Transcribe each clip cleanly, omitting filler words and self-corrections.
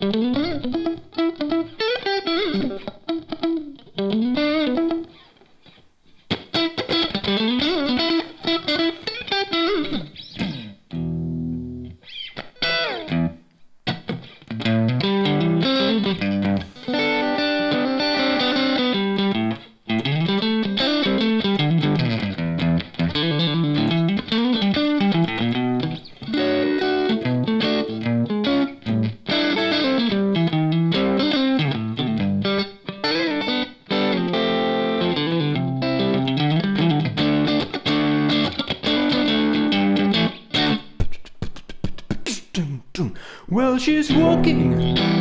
Well, she's walking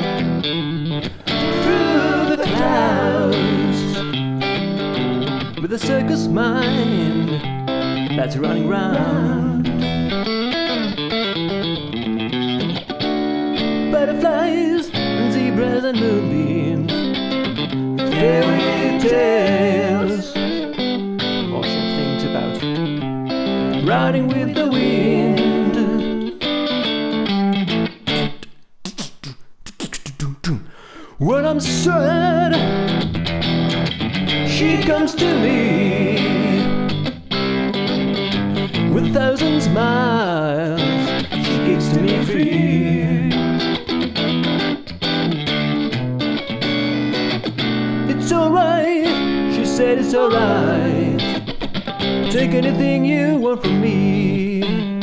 through the clouds with a circus mind that's running round. Butterflies and zebras and moonbeams, fairy tales, all she thinks about riding with the wind. When I'm sad, she comes to me with 1,000 smiles. She gives to me free. It's alright, she said it's alright. Take anything you want from me.